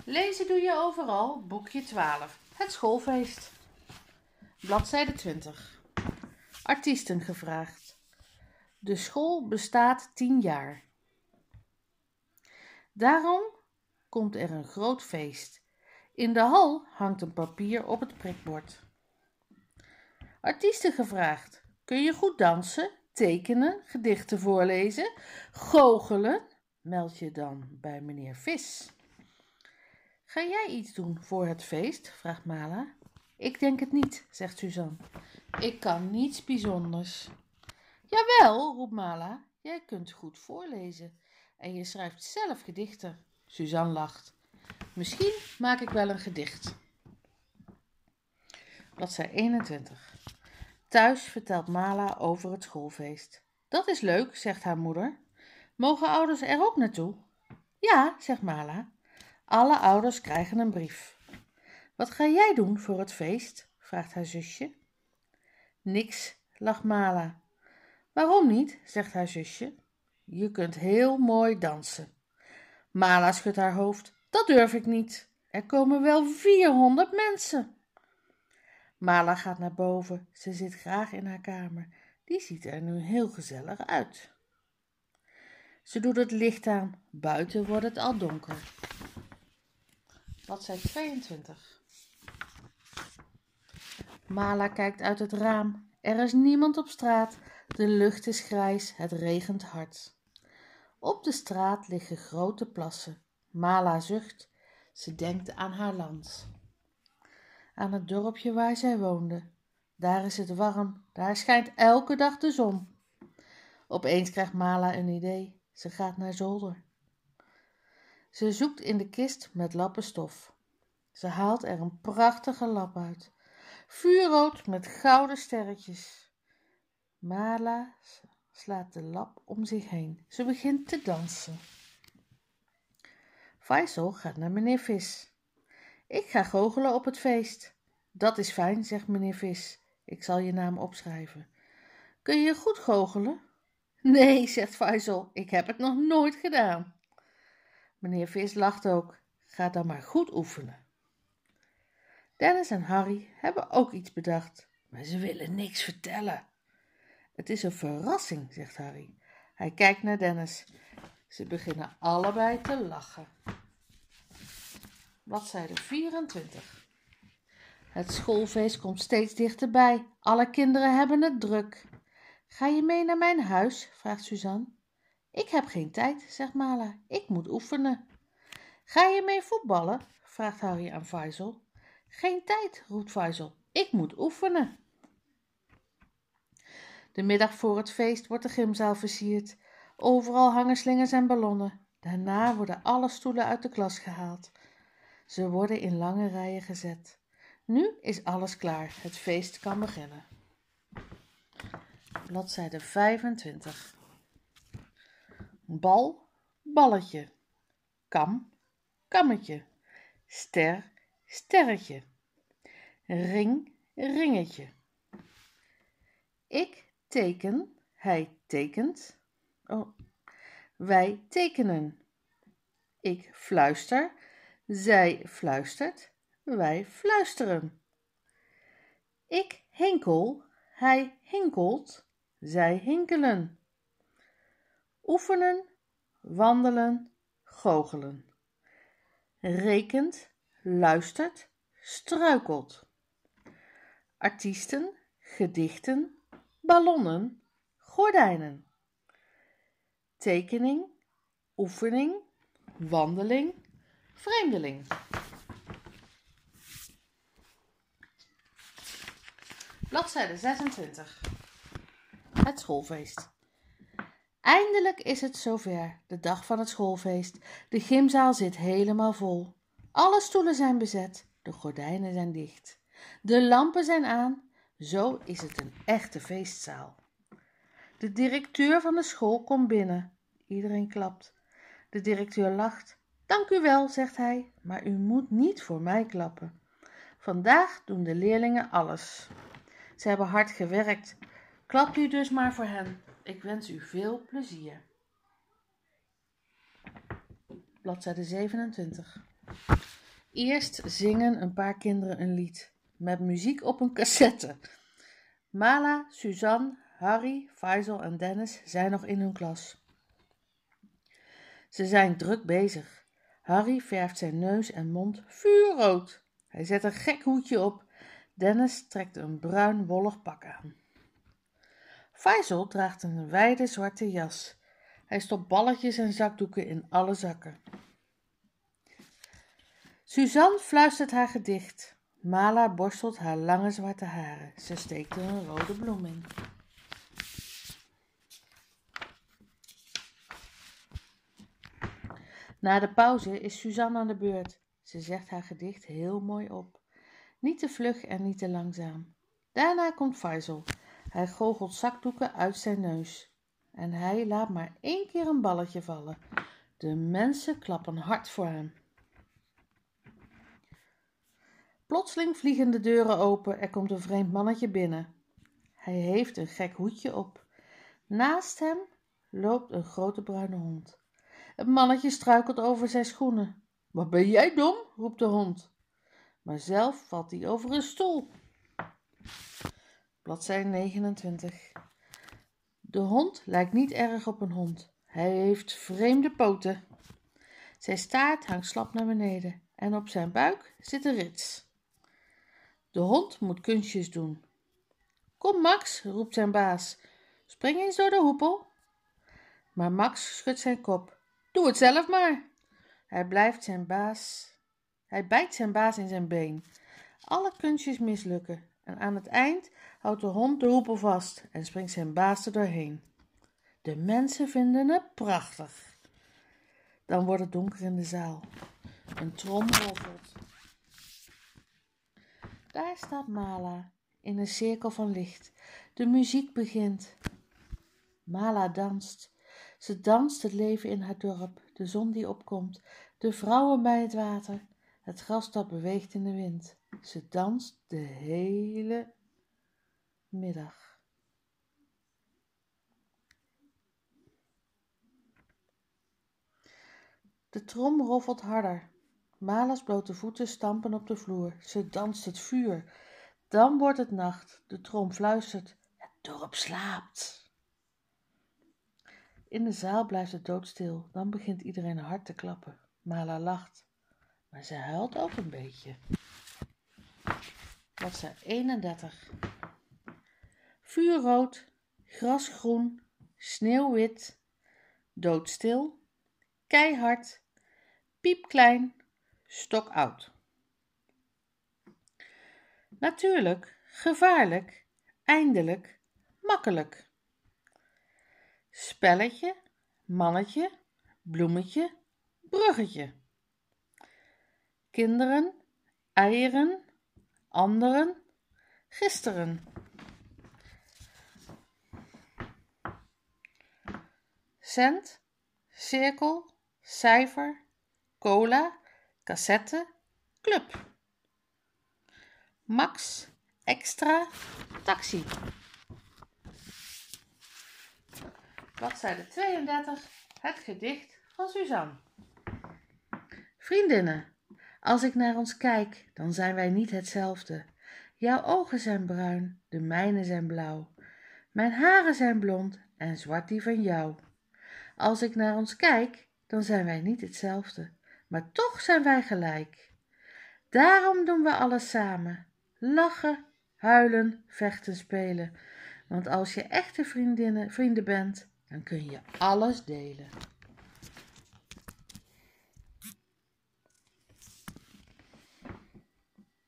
Lezen doe je overal, boekje 12. Het schoolfeest. Bladzijde 20. Artiesten gevraagd. De school bestaat 10 jaar. Daarom komt er een groot feest. In de hal hangt een papier op het prikbord. Artiesten gevraagd. Kun je goed dansen, tekenen, gedichten voorlezen, goochelen? Meld je dan bij meneer Vis. Ga jij iets doen voor het feest? Vraagt Mala. Ik denk het niet, zegt Suzanne. Ik kan niets bijzonders. Jawel, roept Mala. Jij kunt goed voorlezen en je schrijft zelf gedichten. Suzanne lacht. Misschien maak ik wel een gedicht. Bladzijde 21. Thuis vertelt Mala over het schoolfeest. Dat is leuk, zegt haar moeder. Mogen ouders er ook naartoe? Ja, zegt Mala. Alle ouders krijgen een brief. Wat ga jij doen voor het feest? Vraagt haar zusje. Niks, lacht Mala. Waarom niet? Zegt haar zusje. Je kunt heel mooi dansen. Mala schudt haar hoofd. Dat durf ik niet. Er komen wel 400 mensen. Mala gaat naar boven. Ze zit graag in haar kamer. Die ziet er nu heel gezellig uit. Ze doet het licht aan. Buiten wordt het al donker. Bladzijde 22. Mala kijkt uit het raam. Er is niemand op straat. De lucht is grijs. Het regent hard. Op de straat liggen grote plassen. Mala zucht. Ze denkt aan haar land. Aan het dorpje waar zij woonde. Daar is het warm. Daar schijnt elke dag de zon. Opeens krijgt Mala een idee. Ze gaat naar zolder. Ze zoekt in de kist met lappen stof. Ze haalt er een prachtige lap uit. Vuurrood met gouden sterretjes. Mala slaat de lap om zich heen. Ze begint te dansen. Faisal gaat naar meneer Vis. Ik ga goochelen op het feest. Dat is fijn, zegt meneer Vis. Ik zal je naam opschrijven. Kun je goed goochelen? Nee, zegt Faisal. Ik heb het nog nooit gedaan. Meneer Vis lacht ook. Ga dan maar goed oefenen. Dennis en Harry hebben ook iets bedacht, maar ze willen niks vertellen. Het is een verrassing, zegt Harry. Hij kijkt naar Dennis. Ze beginnen allebei te lachen. Bladzijde 24. Het schoolfeest komt steeds dichterbij. Alle kinderen hebben het druk. Ga je mee naar mijn huis? Vraagt Suzanne. Ik heb geen tijd, zegt Mala. Ik moet oefenen. Ga je mee voetballen? Vraagt Harry aan Faisal. Geen tijd, roept Faisal. Ik moet oefenen. De middag voor het feest wordt de gymzaal versierd. Overal hangen slingers en ballonnen. Daarna worden alle stoelen uit de klas gehaald. Ze worden in lange rijen gezet. Nu is alles klaar. Het feest kan beginnen. Bladzijde 25. Bal, balletje. Kam, kammetje. Ster, sterretje. Ring, ringetje. Ik teken, hij tekent. Wij tekenen. Ik fluister, zij fluistert, wij fluisteren. Ik hinkel, hij hinkelt, zij hinkelen. Oefenen, wandelen, goochelen. Rekent, luistert, struikelt. Artiesten, gedichten, ballonnen, gordijnen. Tekening, oefening, wandeling, vreemdeling. Bladzijde 26. Het schoolfeest. Eindelijk is het zover, de dag van het schoolfeest. De gymzaal zit helemaal vol. Alle stoelen zijn bezet, de gordijnen zijn dicht. De lampen zijn aan, zo is het een echte feestzaal. De directeur van de school komt binnen. Iedereen klapt. De directeur lacht. Dank u wel, zegt hij, maar u moet niet voor mij klappen. Vandaag doen de leerlingen alles. Ze hebben hard gewerkt. Klapt u dus maar voor hen. Ik wens u veel plezier. Bladzijde 27. Eerst zingen een paar kinderen een lied, met muziek op een cassette. Mala, Suzanne, Harry, Faisal en Dennis zijn nog in hun klas. Ze zijn druk bezig. Harry verft zijn neus en mond vuurrood. Hij zet een gek hoedje op. Dennis trekt een bruin wollig pak aan. Faisal draagt een wijde zwarte jas. Hij stopt balletjes en zakdoeken in alle zakken. Suzanne fluistert haar gedicht. Mala borstelt haar lange zwarte haren. Ze steekt er een rode bloem in. Na de pauze is Suzanne aan de beurt. Ze zegt haar gedicht heel mooi op. Niet te vlug en niet te langzaam. Daarna komt Faisal. Hij goochelt zakdoeken uit zijn neus. En hij laat maar 1 keer een balletje vallen. De mensen klappen hard voor hem. Plotseling vliegen de deuren open. Er komt een vreemd mannetje binnen. Hij heeft een gek hoedje op. Naast hem loopt een grote bruine hond. Het mannetje struikelt over zijn schoenen. Wat ben jij dom, roept de hond. Maar zelf valt hij over een stoel. Bladzijde 29. De hond lijkt niet erg op een hond. Hij heeft vreemde poten. Zijn staart hangt slap naar beneden en op zijn buik zit een rits. De hond moet kunstjes doen. Kom Max, roept zijn baas. Spring eens door de hoepel. Maar Max schudt zijn kop. Doe het zelf maar. Hij bijt zijn baas in zijn been. Alle kunstjes mislukken en aan het eind houdt de hond de hoepel vast en springt zijn baas er doorheen. De mensen vinden het prachtig. Dan wordt het donker in de zaal. Een trom roffelt. Daar staat Mala in een cirkel van licht. De muziek begint. Mala danst. Ze danst het leven in haar dorp, de zon die opkomt, de vrouwen bij het water, het gras dat beweegt in de wind. Ze danst de hele middag. De trom roffelt harder. Mala's blote voeten stampen op de vloer. Ze danst het vuur. Dan wordt het nacht. De trom fluistert. Het dorp slaapt. In de zaal blijft het doodstil. Dan begint iedereen hard te klappen. Mala lacht. Maar ze huilt ook een beetje. Bladzijde 31. Vuurrood, grasgroen, sneeuwwit, doodstil, keihard, piepklein, stokoud. Natuurlijk, gevaarlijk, eindelijk, makkelijk. Spelletje, mannetje, bloemetje, bruggetje. Kinderen, eieren, anderen, gisteren. Cent, cirkel, cijfer, cola, cassette, club. Max, extra, taxi. Bladzijde 32, het gedicht van Suzanne. Vriendinnen, als ik naar ons kijk, dan zijn wij niet hetzelfde. Jouw ogen zijn bruin, de mijne zijn blauw. Mijn haren zijn blond en zwart die van jou. Als ik naar ons kijk, dan zijn wij niet hetzelfde, maar toch zijn wij gelijk. Daarom doen we alles samen. Lachen, huilen, vechten, spelen. Want als je echte vrienden bent, dan kun je alles delen.